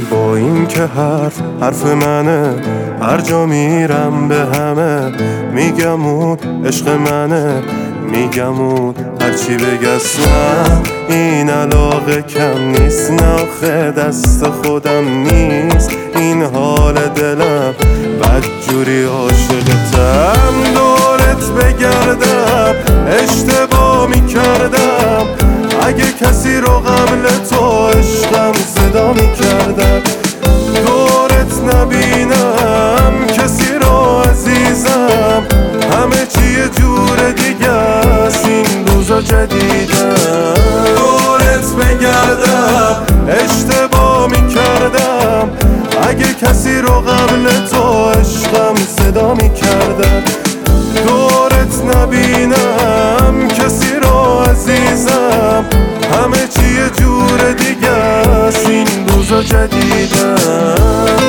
با این که حرف منه، هر جا میرم به همه میگم اون عشق منه، میگم اون هرچی بگس نه این علاقه کم نیست، نه آخه دست خودم نیست این حال دلم، بدجوری عاشقتم دورت بگردم اشتباه میکردم، اگه کسی رو قبل تو عشقم صدا میکردم، دورت نبینم کسی رو عزیزم، همه چی یه جور دیگه است این روزا جدیدم، دورت بگردم اشتباه میکردم، اگه کسی رو قبل تو عشقم صدا میکردم، دورت نبینم کسی رو عزیزم، همه چی یه جور دیگه است این روزا جدیدم.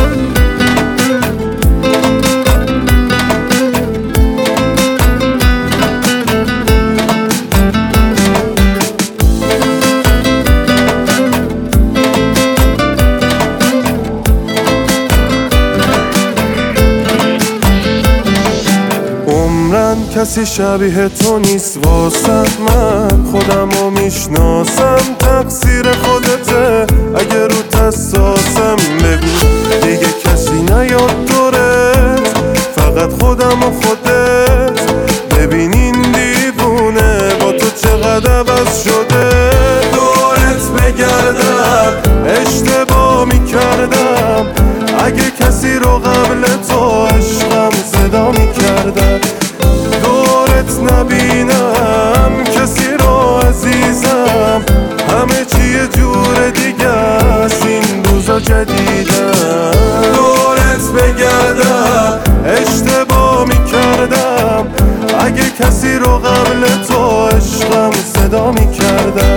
کسی شبیه تو نیست واسه من، خودم رو میشناسم تقصیر خودته، اگه رو تساسم بگو دیگه کسی نیاد دورت، فقط خودم و خودت، ببین این دیوونه با تو چقدر عوض شده، دورت بگردم اشتباه میکردم، اگه کسی رو قبل تو عشقم صدا میکردم، دورت نبینم کسی رو عزیزم، همه چی یه جور دیگه است این روزا جدیدم، دورت بگردم اشتباه میکردم، اگه کسی رو قبل تو عشقم صدا میکردم،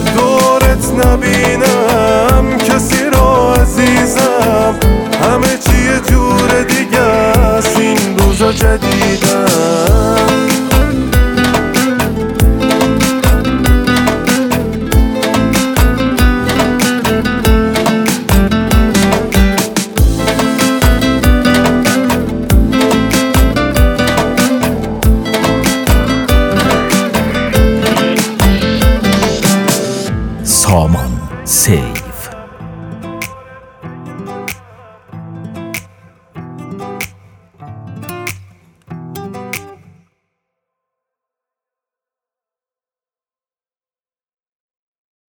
دورت نبینم کسی رو عزیزم، همه چی